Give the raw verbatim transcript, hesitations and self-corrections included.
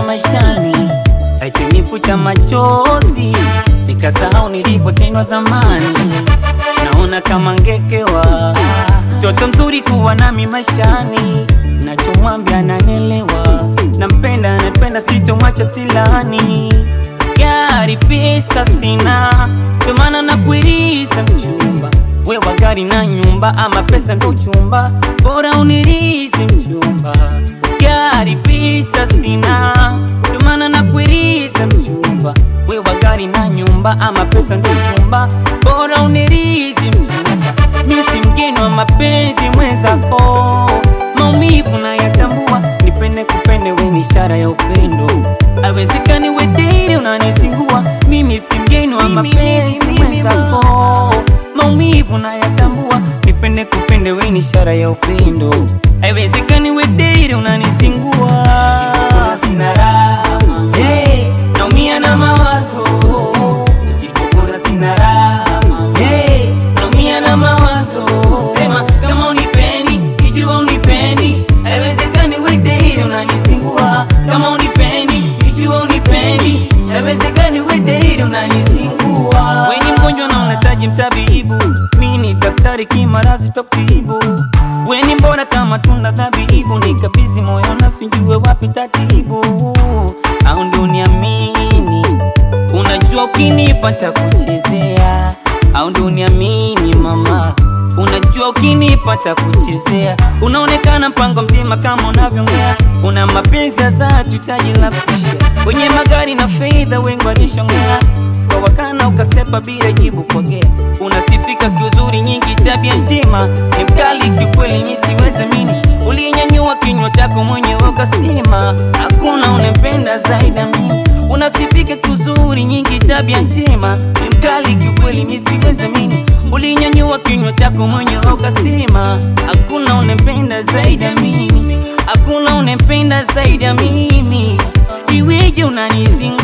maishani, haitanifuta machozi nikasahau nilipotendwa zamani. Naona kama ngekewa mtoto mzuri kuwa nami maishani, nachomwambia ananielewa, nampenda napenda sitomwacha silani. Gari pesa sina, ndio maana nakuiriza mchumba, wewe gari na nyumba ama pesa ndo chumba, bora unirizi mchumba. Gari pesa sina, ndio maana nakuiriza mchumba, wewe gari na nyumba ama pesa ndo chumba, bora unirizi mchumba. Mimi si mgeni wa mapenzi mwenzako, maumivu na yatambua, nipende kupende wewe ni ishara ya upendo, haiwezekani wewe date unanisingua. Mimi si mgeni wa mapenzi mwenzako, maumivu na yatambua, nipende kupende wewe ni ishara ya upendo, haiwezekani wewe date unanisingua. Sina raha, hey, naumia na mawazo, nisipokona sina raha, hey, naumia na mawazo. Sema kama unipendi, kijua unipendi, haiwezekani wewe date unanisingua. Kama unipendi, kijua unipendi, haiwezekani wewe date unanisingua. Wewe ni mgonjwa na unahitaji mtabibu, mimi ni daktari kimarazi toktibu. Wewe ni mbona kama tunda dhabibu, nikabidhi moyo na finjue wapi tatibu. Au ndio uniamini, unajua ukinipata kuchezea. Au ndio uniamini mama, unajua ukinipata kuchezea. Unaonekana mpango mzima kama unavyongea, una mapenzi za tutaji la kusha. Kwenye magari na fedha wengi walishongea, kwa wakana ukasepa bila jibu kwagea. Unasifika kiuzuri nyingi tabia njema, ni mkali kiukweli mimi siwezi mini. Ulinyanyua kinywa chako mwenyewe ukasema, hakuna unempenda zaidi mimi. Unasifika kiuzuri nyingi tabia njema, ni mkali kiukweli mimi siwezi mini. Ulinyanyua kinywa chako mwenyewe ukasema, hakuna unempenda zaidi mimi. Hakuna unempenda zaidi mimi. Iweje unanizinga